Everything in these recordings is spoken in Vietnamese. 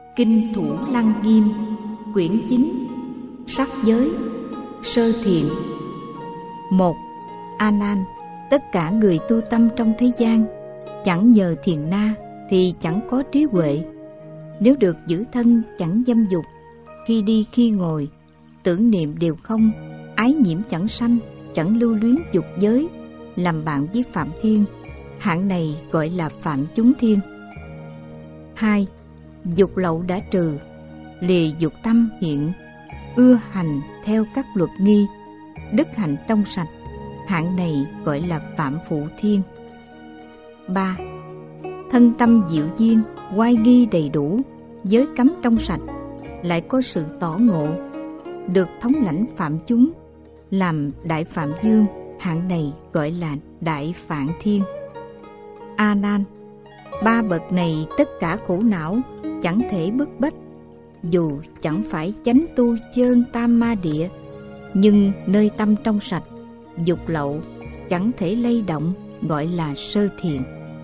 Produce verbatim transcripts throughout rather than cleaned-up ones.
Kinh Thủ Lăng Nghiêm, quyển chín, sắc giới, sơ thiện. Một. A Nan, tất cả người tu tâm trong thế gian, chẳng nhờ thiền na thì chẳng có trí huệ. Nếu được giữ thân chẳng dâm dục, khi đi khi ngồi, tưởng niệm đều không, ái nhiễm chẳng sanh, chẳng lưu luyến dục giới, làm bạn với Phạm Thiên, hạng này gọi là Phạm chúng thiên. Hai. Dục lậu đã trừ, lìa dục tâm hiện, ưa hành theo các luật nghi, đức hạnh trong sạch, hạng này gọi là Phạm phụ thiên. Ba. Thân tâm diệu duyên, oai nghi đầy đủ, giới cấm trong sạch, lại có sự tỏ ngộ, được thống lãnh phạm chúng, làm đại phạm dương, hạng này gọi là đại phạn thiên. A Nan, ba bậc này tất cả khổ não, chẳng thể bức bách, dù chẳng phải chánh tu chơn tam ma địa, nhưng nơi tâm trong sạch, dục lậu chẳng thể lay động, gọi là sơ thiện.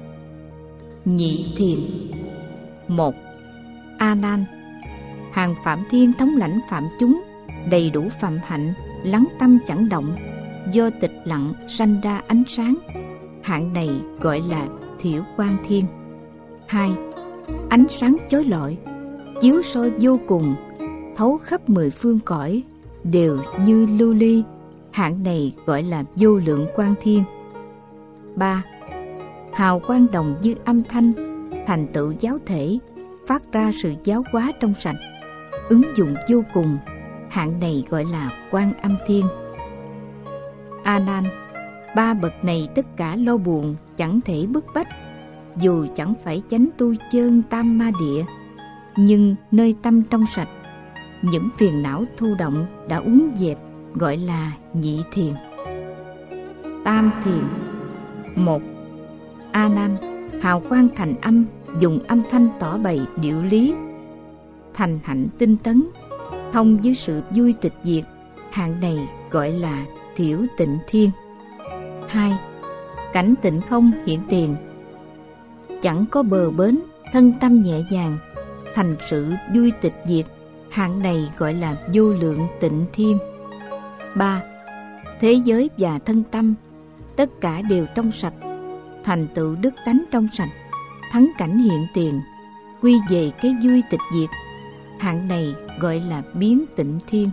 Nhị thiện. Một. A Nan, hàng Phạm Thiên thống lãnh phạm chúng, đầy đủ phạm hạnh, lắng tâm chẳng động, do tịch lặng sanh ra ánh sáng, hạng này gọi là thiểu quang thiên. Hai. Ánh sáng chói lọi, chiếu soi vô cùng, thấu khắp mười phương cõi, đều như lưu ly, hạng này gọi là vô lượng quang thiên. Ba. Hào quang đồng như âm thanh, thành tựu giáo thể, phát ra sự giáo hóa trong sạch, ứng dụng vô cùng, hạng này gọi là Quan Âm thiên. A Nan, ba bậc này tất cả lo buồn, chẳng thể bức bách, dù chẳng phải chánh tu chơn tam ma địa, nhưng nơi tâm trong sạch, những phiền não thu động đã uốn dẹp, gọi là nhị thiền. Tam thiền. Một. A Nan, hào quang thành âm, dùng âm thanh tỏ bày điệu lý, thành hạnh tinh tấn, thông với sự vui tịch diệt, hạng này gọi là thiểu tịnh thiên. Hai. Cảnh tịnh không hiện tiền, chẳng có bờ bến, thân tâm nhẹ nhàng, thành sự vui tịch diệt, hạng này gọi là vô lượng tịnh thiên. Ba. Thế giới và thân tâm tất cả đều trong sạch, thành tựu đức tánh trong sạch, thắng cảnh hiện tiền, quy về cái vui tịch diệt, hạng này gọi là biến tịnh thiên.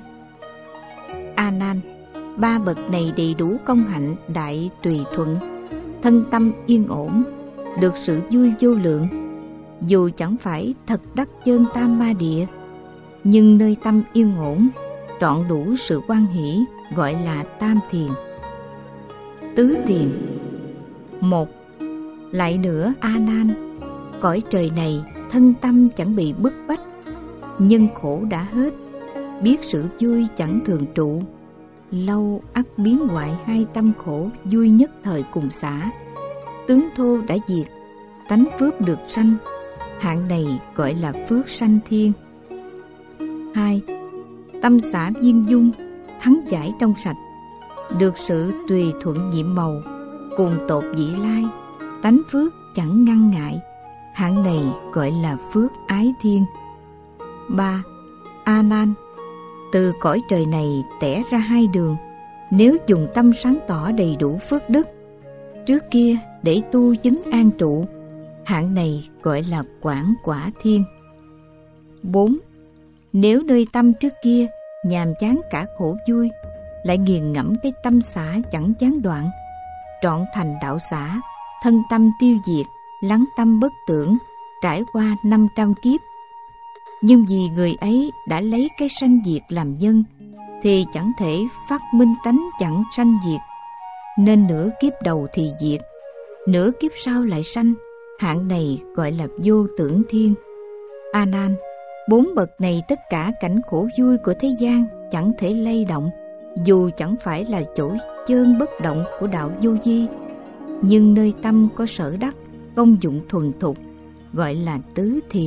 A Nan, ba bậc này đầy đủ công hạnh đại tùy thuận, thân tâm yên ổn, được sự vui vô lượng, dù chẳng phải thật đắc chơn tam ma địa, nhưng nơi tâm yên ổn, trọn đủ sự hoan hỷ, gọi là tam thiền. Tứ thiền. Một. Lại nữa A Nan, cõi trời này thân tâm chẳng bị bức bách, nhân khổ đã hết, biết sự vui chẳng thường trụ, lâu ắt biến hoại hai tâm khổ, vui nhất thời cùng xả, tướng thô đã diệt, tánh phước được sanh, hạng này gọi là phước sanh thiên. Hai. Tâm xả viên dung, thắng giải trong sạch, được sự tùy thuận nhiệm màu, cùng tột vị lai, tánh phước chẳng ngăn ngại, hạng này gọi là phước ái thiên. Ba. A Nan, từ cõi trời này tẻ ra hai đường, nếu dùng tâm sáng tỏ đầy đủ phước đức, trước kia để tu chứng an trụ, hạng này gọi là quảng quả thiên. Bốn. Nếu nơi tâm trước kia nhàm chán cả khổ vui, lại nghiền ngẫm cái tâm xả chẳng chán đoạn, trọn thành đạo xả, thân tâm tiêu diệt, lắng tâm bất tưởng, trải qua năm trăm kiếp, nhưng vì người ấy đã lấy cái sanh diệt làm nhân, thì chẳng thể phát minh tánh chẳng sanh diệt, nên nửa kiếp đầu thì diệt, nửa kiếp sau lại sanh, hạng này gọi là vô tưởng thiên. A Nan, bốn bậc này tất cả cảnh khổ vui của thế gian chẳng thể lay động, dù chẳng phải là chỗ chơn bất động của đạo vô vi, nhưng nơi tâm có sở đắc, công dụng thuần thục, gọi là tứ thiền.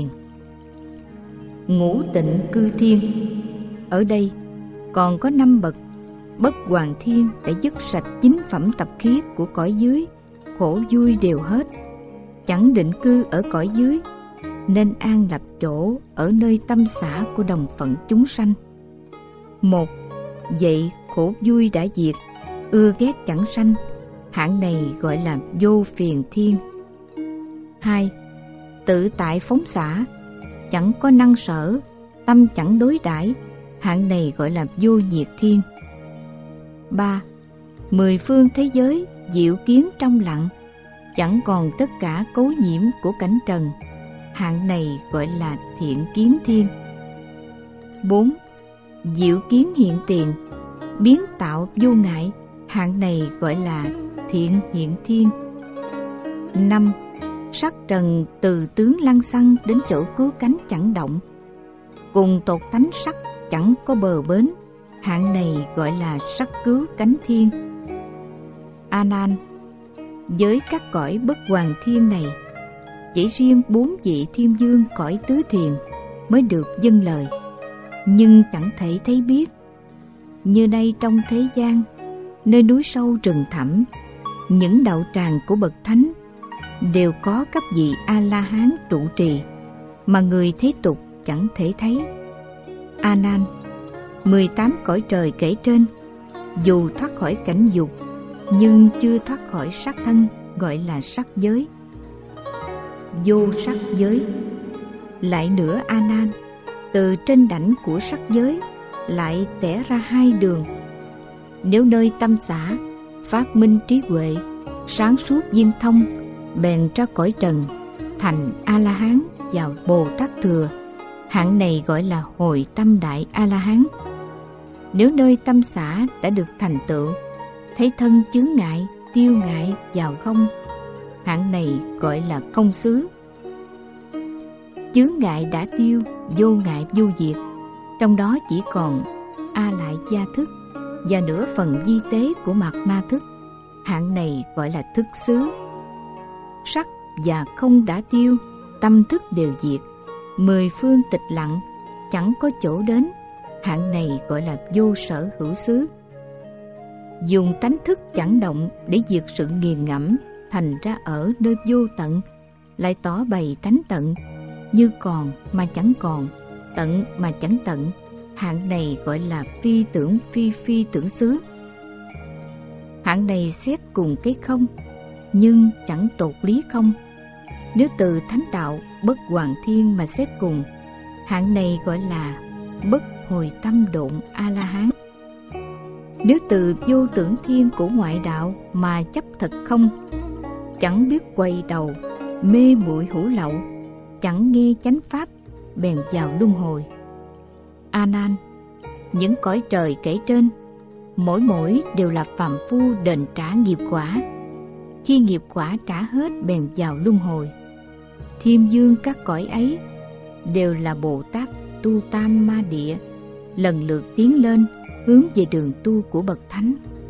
Ngũ tịnh cư thiên. Ở đây còn có năm bậc. Bất hoàn thiên đã dứt sạch chính phẩm tập khí của cõi dưới, khổ vui đều hết, chẳng định cư ở cõi dưới, nên an lập chỗ ở nơi tâm xã của đồng phận chúng sanh. Một, vậy khổ vui đã diệt, ưa ghét chẳng sanh, hạng này gọi là vô phiền thiên. Hai, tự tại phóng xả, chẳng có năng sở, tâm chẳng đối đãi, hạng này gọi là vô nhiệt thiên. Ba, mười phương thế giới diệu kiến trong lặng, chẳng còn tất cả cấu nhiễm của cảnh trần, hạng này gọi là thiện kiến thiên. Bốn, diệu kiến hiện tiền, biến tạo vô ngại, hạng này gọi là thiện hiện thiên. Năm, sắc trần từ tướng lăng xăng đến chỗ cứu cánh chẳng động, cùng tột tánh sắc chẳng có bờ bến, hạng này gọi là sắc cứu cánh thiên. A Nan, với các cõi bất hoàn thiên này, chỉ riêng bốn vị thiên dương cõi tứ thiền mới được dâng lời, nhưng chẳng thể thấy biết. Như nay trong thế gian, nơi núi sâu rừng thẳm, những đạo tràng của bậc thánh đều có các vị A La Hán trụ trì, mà người thế tục chẳng thể thấy. A Nan, mười tám cõi trời kể trên, dù thoát khỏi cảnh dục, nhưng chưa thoát khỏi sắc thân, gọi là sắc giới. Vô sắc giới. Lại nữa A Nan, từ trên đảnh của sắc giới lại tẻ ra hai đường. Nếu nơi tâm xã phát minh trí huệ, sáng suốt viên thông, bèn ra cõi trần, thành A La Hán vào Bồ Tát thừa, hạng này gọi là hồi tâm đại A La Hán. Nếu nơi tâm xã đã được thành tựu, thấy thân chướng ngại, tiêu ngại vào không, hạng này gọi là không xứ. Chướng ngại đã tiêu, vô ngại vô diệt, trong đó chỉ còn A Lại Gia thức và nửa phần di tế của mạt na thức, hạng này gọi là thức xứ. Sắc và không đã tiêu, tâm thức đều diệt, mười phương tịch lặng, chẳng có chỗ đến, hạng này gọi là vô sở hữu xứ. Dùng tánh thức chẳng động để diệt sự nghiền ngẫm, thành ra ở nơi vô tận, lại tỏ bày tánh tận, như còn mà chẳng còn, tận mà chẳng tận, hạng này gọi là phi tưởng phi phi tưởng xứ. Hạng này xét cùng cái không, nhưng chẳng tột lý không. Nếu từ thánh đạo bất hoàn thiên mà xét cùng, hạng này gọi là bất hồi tâm độn A La Hán. Nếu từ vô tưởng thiên của ngoại đạo mà chấp thật không, chẳng biết quay đầu, mê muội hữu lậu, chẳng nghe chánh pháp, bèn vào luân hồi. A Nan, những cõi trời kể trên, mỗi mỗi đều là phàm phu đền trả nghiệp quả. Khi nghiệp quả trả hết bèn vào luân hồi. Thiên dương các cõi ấy đều là Bồ Tát tu tam ma địa, lần lượt tiến lên hướng về đường tu của bậc thánh.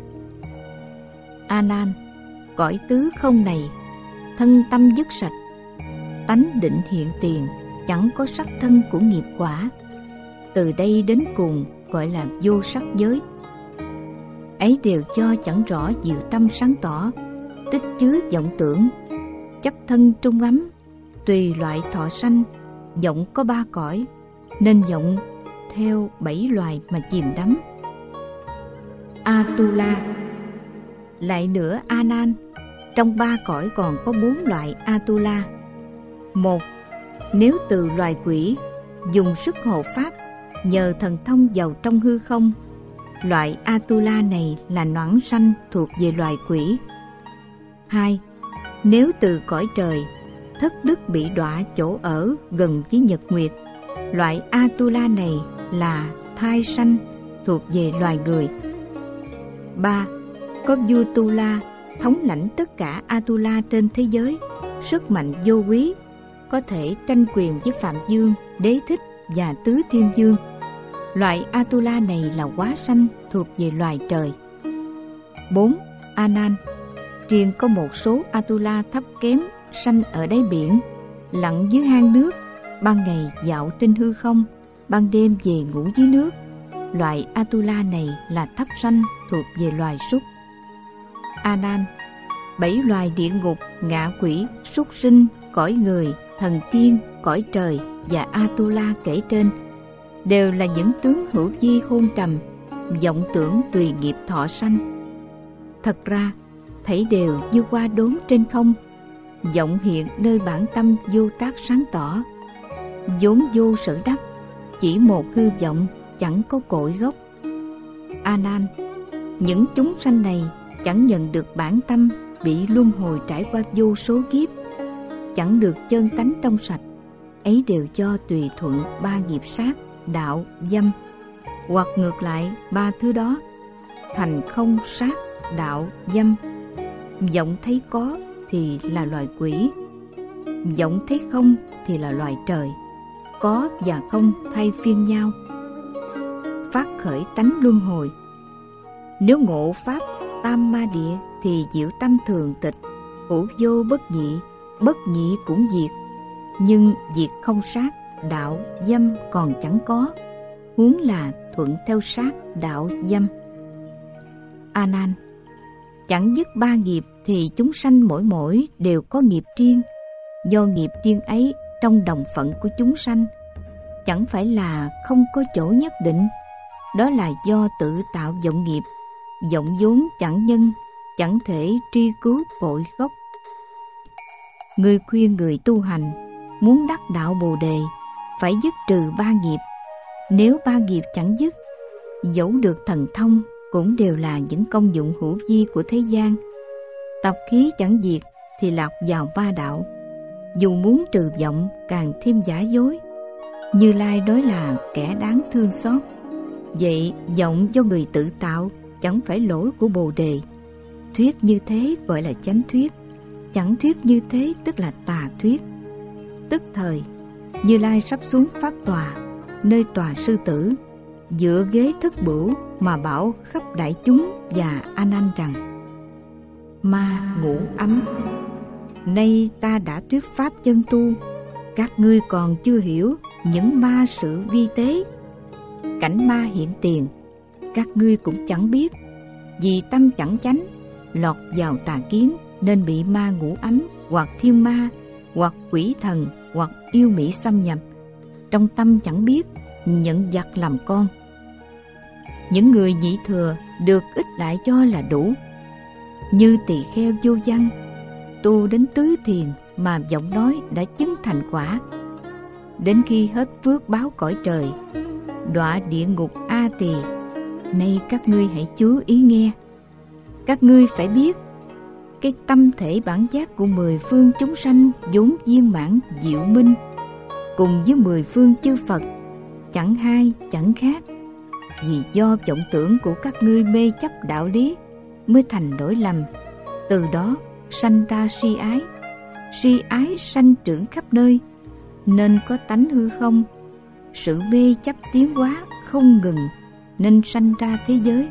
A Nan, cõi tứ không này, thân tâm dứt sạch, tánh định hiện tiền, chẳng có sắc thân của nghiệp quả. Từ đây đến cùng gọi là vô sắc giới. Ấy đều cho chẳng rõ diệu tâm sáng tỏ, tích chứa vọng tưởng, chấp thân trung ấm, tùy loại thọ sanh, vọng có ba cõi, nên vọng theo bảy loài mà chìm đắm. Atula. Lại nữa A Nan, trong ba cõi còn có bốn loại Atula. Một, nếu từ loài quỷ dùng sức hộ pháp, nhờ thần thông vào trong hư không, loại Atula này là noãn sanh thuộc về loài quỷ. Hai, nếu từ cõi trời thất đức bị đọa chỗ ở gần với nhật nguyệt, loại Atula này là thai sanh thuộc về loài người. Ba, có vua Tu La thống lãnh tất cả Atula trên thế giới, sức mạnh vô quý, có thể tranh quyền với Phạm Dương, Đế Thích và Tứ Thiên Dương. Loại Atula này là hóa sanh thuộc về loài trời. Bốn, A Nan, riêng có một số Atula thấp kém sanh ở đáy biển, lặn dưới hang nước, ban ngày dạo trên hư không, ban đêm về ngủ dưới nước. Loại Atula này là thấp sanh thuộc về loài súc. A Nan, bảy loài địa ngục, ngạ quỷ, súc sinh, cõi người thần tiên, cõi trời và Atula kể trên đều là những tướng hữu vi hôn trầm, vọng tưởng tùy nghiệp thọ sanh. Thật ra, thảy đều như hoa đốn trên không, vọng hiện nơi bản tâm vô tác sáng tỏ, vốn vô sở đắc, chỉ một hư vọng, chẳng có cội gốc. A Nan, những chúng sanh này chẳng nhận được bản tâm, bị luân hồi trải qua vô số kiếp, chẳng được chân tánh trong sạch, ấy đều do tùy thuận ba nghiệp sát, đạo, dâm, hoặc ngược lại ba thứ đó thành không, sát, đạo, dâm. Vọng thấy có thì là loài quỷ, vọng thấy không thì là loài trời. Có và không thay phiên nhau, phát khởi tánh luân hồi. Nếu ngộ pháp tam ma địa thì diệu tâm thường tịch, hữu vô bất nhị, bất nhị cũng diệt. Nhưng diệt không sát, đạo, dâm còn chẳng có, huống là thuận theo sát, đạo, dâm. A Nan, chẳng dứt ba nghiệp thì chúng sanh mỗi mỗi đều có nghiệp riêng. Do nghiệp riêng ấy trong đồng phận của chúng sanh, chẳng phải là không có chỗ nhất định. Đó là do tự tạo vọng nghiệp, vọng vốn chẳng nhân, chẳng thể truy cứu cội gốc. Người khuyên người tu hành muốn đắc đạo Bồ Đề phải dứt trừ ba nghiệp. Nếu ba nghiệp chẳng dứt, dẫu được thần thông cũng đều là những công dụng hữu vi của thế gian. Tập khí chẳng diệt thì lạc vào ba đạo. Dù muốn trừ vọng càng thêm giả dối. Như Lai nói là kẻ đáng thương xót. Vậy vọng do người tự tạo chẳng phải lỗi của Bồ Đề. Thuyết như thế gọi là chánh thuyết, chẳng thuyết như thế tức là tà thuyết. Tức thời Như Lai sắp xuống pháp tòa, nơi tòa sư tử, dựa ghế thất bửu mà bảo khắp đại chúng và A Nan rằng: Ma ngũ ấm, nay ta đã thuyết pháp chân tu, các ngươi còn chưa hiểu những ma sự vi tế. Cảnh ma hiện tiền, các ngươi cũng chẳng biết, vì tâm chẳng chánh, lọt vào tà kiến nên bị ma ngũ ấm, hoặc thiên ma, hoặc quỷ thần, hoặc yêu mỹ xâm nhập. Trong tâm chẳng biết, nhận giặc làm con. Những người nhị thừa được ít lại cho là đủ. Như tỳ kheo vô văn, tu đến tứ thiền mà giọng nói đã chứng thành quả. Đến khi hết phước báo cõi trời, đọa địa ngục A Tỳ. Nay các ngươi hãy chú ý nghe. Các ngươi phải biết, cái tâm thể bản giác của mười phương chúng sanh vốn viên mãn diệu minh, cùng với mười phương chư Phật, chẳng hai chẳng khác. Vì do vọng tưởng của các ngươi mê chấp đạo lý mới thành lỗi lầm, từ đó sanh ra si ái. Si ái sanh trưởng khắp nơi, nên có tánh hư không. Sự mê chấp tiến hóa không ngừng, nên sanh ra thế giới.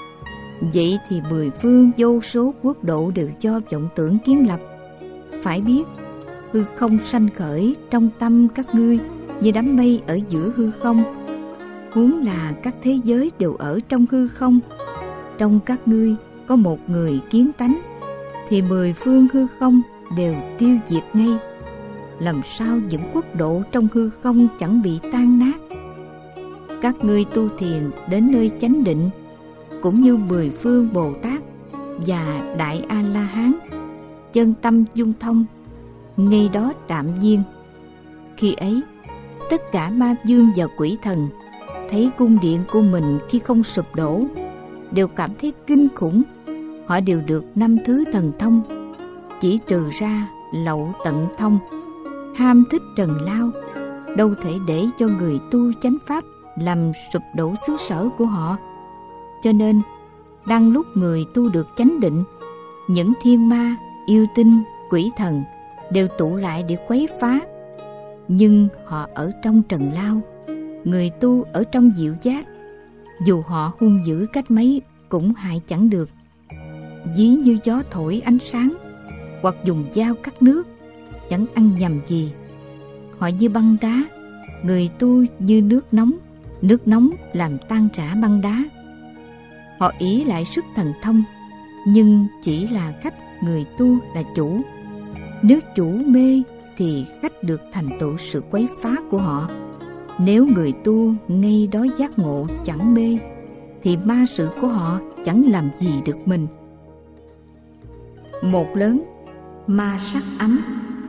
Vậy thì mười phương vô số quốc độ đều do vọng tưởng kiến lập. Phải biết, hư không sanh khởi trong tâm các ngươi như đám mây ở giữa hư không. Huống là các thế giới đều ở trong hư không. Trong các ngươi có một người kiến tánh, thì mười phương hư không đều tiêu diệt ngay. Làm sao những quốc độ trong hư không chẳng bị tan nát? Các ngươi tu thiền đến nơi chánh định, cũng như mười phương Bồ Tát và Đại A-la-hán, chân tâm dung thông, ngay đó trạm viên. Khi ấy, tất cả ma vương và quỷ thần thấy cung điện của mình khi không sụp đổ, đều cảm thấy kinh khủng. Họ đều được năm thứ thần thông, chỉ trừ ra lậu tận thông, ham thích trần lao, đâu thể để cho người tu chánh pháp làm sụp đổ xứ sở của họ. Cho nên, đang lúc người tu được chánh định, những thiên ma, yêu tinh, quỷ thần đều tụ lại để quấy phá. Nhưng họ ở trong trần lao, người tu ở trong diệu giác. Dù họ hung dữ cách mấy cũng hại chẳng được. Ví như gió thổi ánh sáng, hoặc dùng dao cắt nước, chẳng ăn nhầm gì. Họ như băng đá, người tu như nước nóng, nước nóng làm tan rã băng đá. Họ ý lại sức thần thông, nhưng chỉ là khách, người tu là chủ. Nếu chủ mê thì khách được thành tựu sự quấy phá của họ. Nếu người tu ngay đó giác ngộ chẳng mê, thì ma sự của họ chẳng làm gì được mình. Một lớn, ma sắc ấm.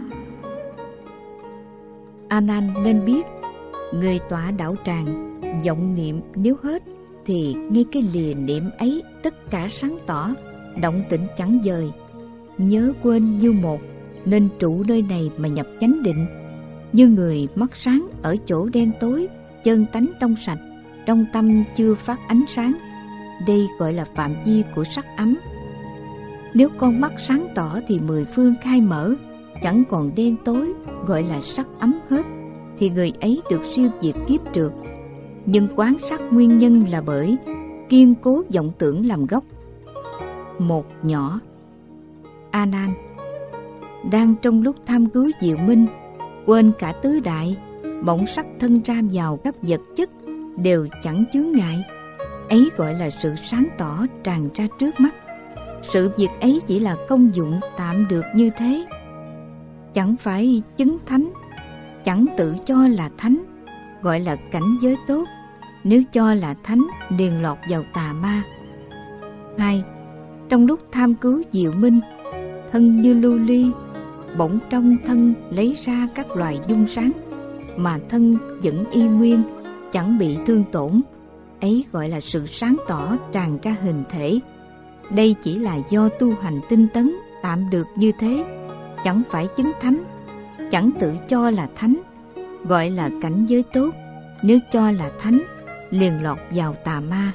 A Nan nên biết, người tọa đạo tràng, vọng niệm nếu hết, thì ngay cái lìa niệm ấy tất cả sáng tỏ, động tĩnh chẳng dời. Nhớ quên như một, nên trụ nơi này mà nhập chánh định. Như người mắt sáng ở chỗ đen tối, chân tánh trong sạch, trong tâm chưa phát ánh sáng. Đây gọi là phạm vi của sắc ấm. Nếu con mắt sáng tỏ thì mười phương khai mở, chẳng còn đen tối, gọi là sắc ấm hết, thì người ấy được siêu diệt kiếp trượt. Nhưng quán sắc nguyên nhân là bởi kiên cố vọng tưởng làm gốc. Một nhỏ. A Nan, đang trong lúc tham cứu diệu minh, quên cả tứ đại, bỗng sắc thân ra vào các vật chất đều chẳng chướng ngại. Ấy gọi là sự sáng tỏ tràn ra trước mắt. Sự việc ấy chỉ là công dụng tạm được như thế, chẳng phải chứng thánh, chẳng tự cho là thánh, gọi là cảnh giới tốt. Nếu cho là thánh, liền lọt vào tà ma. Hai. Trong lúc tham cứu diệu minh, thân như lưu ly, bỗng trong thân lấy ra các loài dung sáng, mà thân vẫn y nguyên, chẳng bị thương tổn. Ấy gọi là sự sáng tỏ tràn ra hình thể. Đây chỉ là do tu hành tinh tấn tạm được như thế, chẳng phải chứng thánh, chẳng tự cho là thánh, gọi là cảnh giới tốt. Nếu cho là thánh, liền lọt vào tà ma.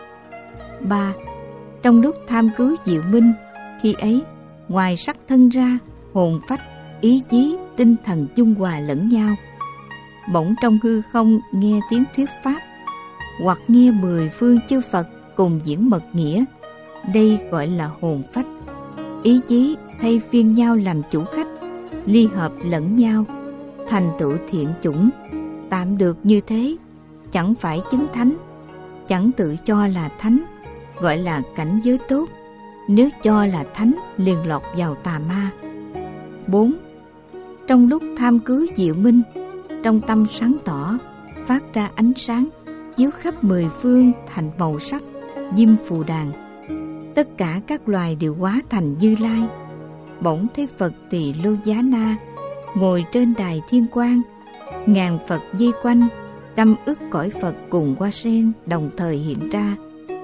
Ba. Trong lúc tham cứu diệu minh, khi ấy ngoài sắc thân ra, hồn phách, ý chí, tinh thần dung hòa lẫn nhau. Bỗng trong hư không nghe tiếng thuyết pháp, hoặc nghe mười phương chư Phật cùng diễn mật nghĩa. Đây gọi là hồn phách. Ý chí thay phiên nhau làm chủ khách, ly hợp lẫn nhau, thành tựu thiện chủng. Tạm được như thế, chẳng phải chứng thánh, chẳng tự cho là thánh, gọi là cảnh giới tốt. Nếu cho là thánh, liền lọt vào tà ma. Bốn. Trong lúc tham cứu diệu minh, trong tâm sáng tỏ, phát ra ánh sáng, chiếu khắp mười phương thành màu sắc, diêm phù đàn. Tất cả các loài đều hóa thành Như Lai. Bỗng thấy Phật Tỳ Lô Giá Na ngồi trên đài thiên quang, ngàn Phật vây quanh, trăm ức cõi Phật cùng hoa sen đồng thời hiện ra.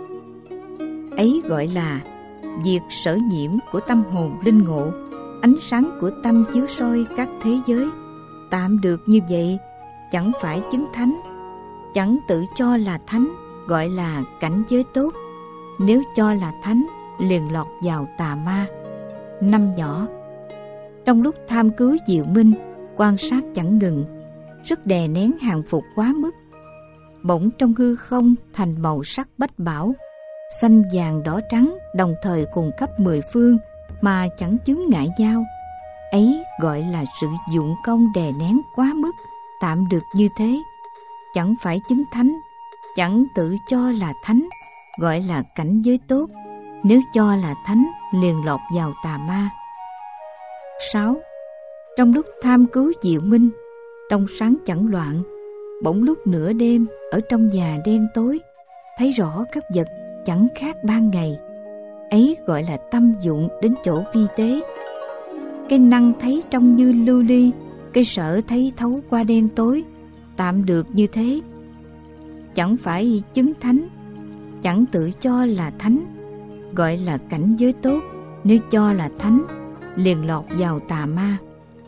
Ấy gọi là việc sở nhiễm của tâm hồn linh ngộ, ánh sáng của tâm chiếu soi các thế giới. Tạm được như vậy, chẳng phải chứng thánh, chẳng tự cho là thánh, gọi là cảnh giới tốt. Nếu cho là thánh, liền lọt vào tà ma. Năm nhỏ. Trong lúc tham cứu diệu minh, quan sát chẳng ngừng, rất đè nén hàng phục quá mức. Bỗng trong hư không thành màu sắc bách bảo, xanh vàng đỏ trắng đồng thời cùng khắp mười phương mà chẳng chướng ngại nhau. Ấy gọi là sự dụng công đè nén quá mức, tạm được như thế, chẳng phải chứng thánh, chẳng tự cho là thánh, gọi là cảnh giới tốt. Nếu cho là thánh, liền lọt vào tà ma. Sáu. Trong lúc tham cứu diệu minh, trong sáng chẳng loạn, bỗng lúc nửa đêm ở trong nhà đen tối, thấy rõ các vật chẳng khác ban ngày. Ấy gọi là tâm dụng đến chỗ vi tế. Cái năng thấy trong như lưu ly, cái sở thấy thấu qua đen tối, tạm được như thế, chẳng phải chứng thánh, chẳng tự cho là thánh, gọi là cảnh giới tốt. Nếu cho là thánh, liền lọt vào tà ma.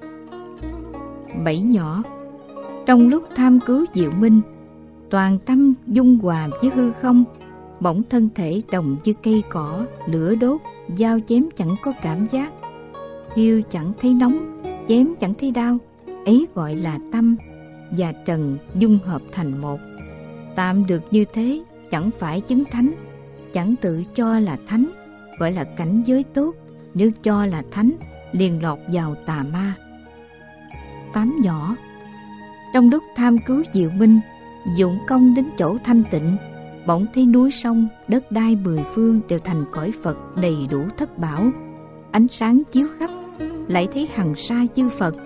Bảy nhỏ. Trong lúc tham cứu diệu minh, toàn tâm dung hòa với hư không, bỗng thân thể đồng như cây cỏ, lửa đốt, dao chém chẳng có cảm giác, thiêu chẳng thấy nóng, chém chẳng thấy đau. Ấy gọi là tâm và trần dung hợp thành một. Tạm được như thế, chẳng phải chứng thánh, chẳng tự cho là thánh, gọi là cảnh giới tốt. Nếu cho là thánh, liền lọt vào tà ma. Tám nhỏ. Trong lúc tham cứu diệu minh, dụng công đến chỗ thanh tịnh, bỗng thấy núi sông, đất đai mười phương đều thành cõi Phật đầy đủ thất bảo, ánh sáng chiếu khắp. Lại thấy hằng sa chư Phật,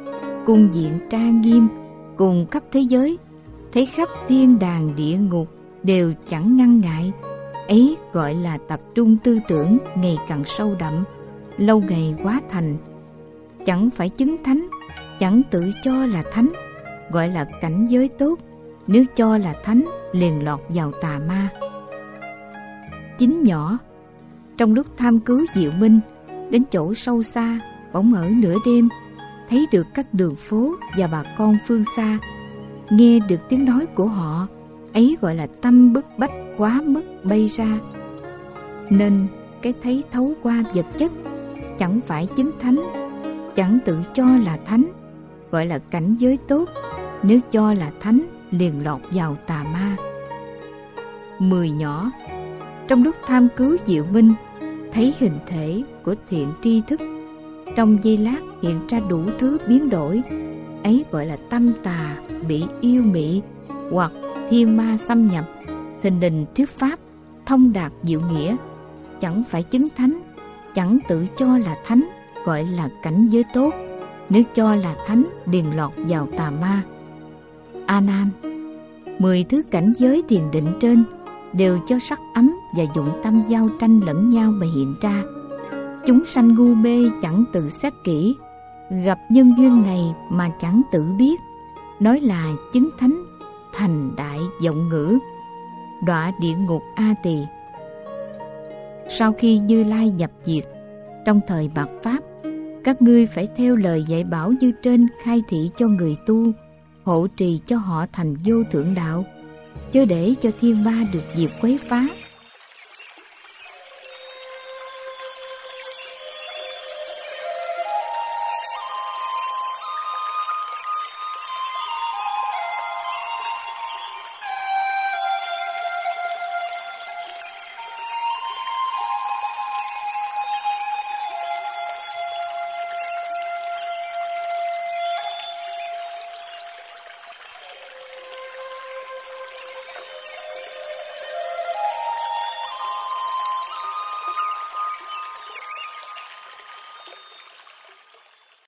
cung diện trang nghiêm cùng khắp thế giới, thấy khắp thiên đàng địa ngục đều chẳng ngăn ngại. Ấy gọi là tập trung tư tưởng ngày càng sâu đậm, lâu ngày hóa thành. Chẳng phải chứng thánh, chẳng tự cho là thánh, gọi là cảnh giới tốt. Nếu cho là thánh, liền lọt vào tà ma. Chín nhỏ, trong lúc tham cứu Diệu Minh, đến chỗ sâu xa, bỗng ở nửa đêm, thấy được các đường phố và bà con phương xa, nghe được tiếng nói của họ, ấy gọi là tâm bức bách quá mức bay ra. Nên cái thấy thấu qua vật chất, chẳng phải chứng thánh, chẳng tự cho là thánh, gọi là cảnh giới tốt. Nếu cho là thánh, liền lọt vào tà ma. Mười nhỏ, trong lúc tham cứu Diệu Minh, thấy hình thể của thiện tri thức, trong giây lát hiện ra đủ thứ biến đổi, ấy gọi là tâm tà bị yêu mị hoặc thiên ma xâm nhập, thình lình thuyết pháp thông đạt diệu nghĩa, chẳng phải chứng thánh, chẳng tự cho là thánh, gọi là cảnh giới tốt. Nếu cho là thánh, liền lọt vào tà ma. A Nan, mười thứ cảnh giới thiền định trên đều cho sắc ấm và dụng tâm giao tranh lẫn nhau mà hiện ra. Chúng sanh ngu mê chẳng tự xét kỹ, gặp nhân duyên này mà chẳng tự biết, nói là chứng thánh, thành đại vọng ngữ, đọa địa ngục A Tỳ. Sau khi Như Lai nhập diệt, trong thời Mạt Pháp, các ngươi phải theo lời dạy bảo như trên khai thị cho người tu, hộ trì cho họ thành vô thượng đạo, chớ để cho thiên ma được dịp quấy phá.